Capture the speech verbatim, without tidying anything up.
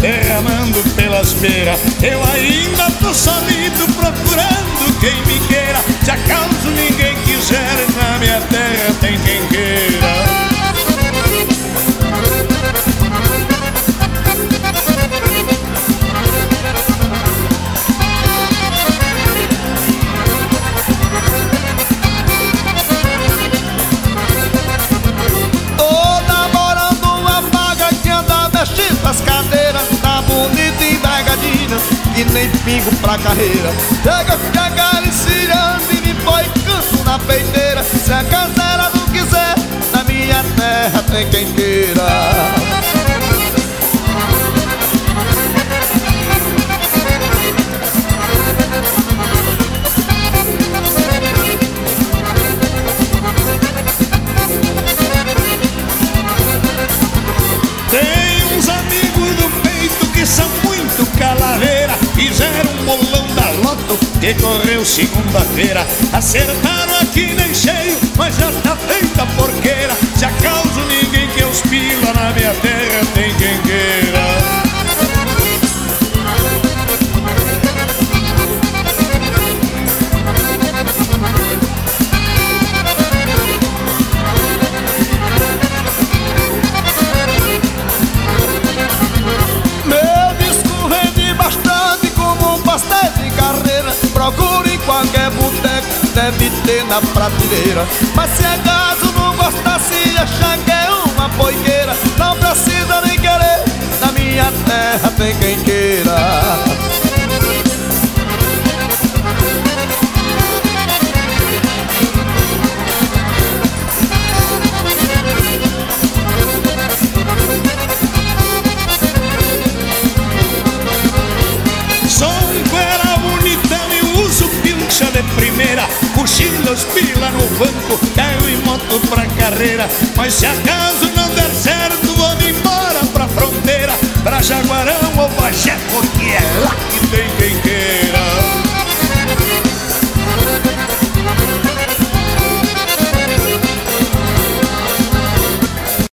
derramando pelas beiras. Eu ainda tô solido procurando quem me queira. Se acaso ninguém quiser, na minha terra tem quem queira. As cadeiras tá bonita e envergadinha, que nem pingo pra carreira. Chega de acariciando e me põe canto na peiteira. Se a caseira não quiser, na minha terra tem quem queira. São muito calaveira, fizeram um bolão da loto que correu segunda-feira. Acertaram aqui nem cheio, mas já tá feita a porqueira. Se acaso ninguém quer os pila, na minha terra tem quem queira. Procure em qualquer boteco, deve ter na prateleira. Mas se acaso não gostar, se achar que é uma poiqueira, não precisa nem querer, na minha terra tem quem queira. De primeira, cochila os pila no banco, carro e moto pra carreira. Mas se acaso não der certo, vou embora pra fronteira.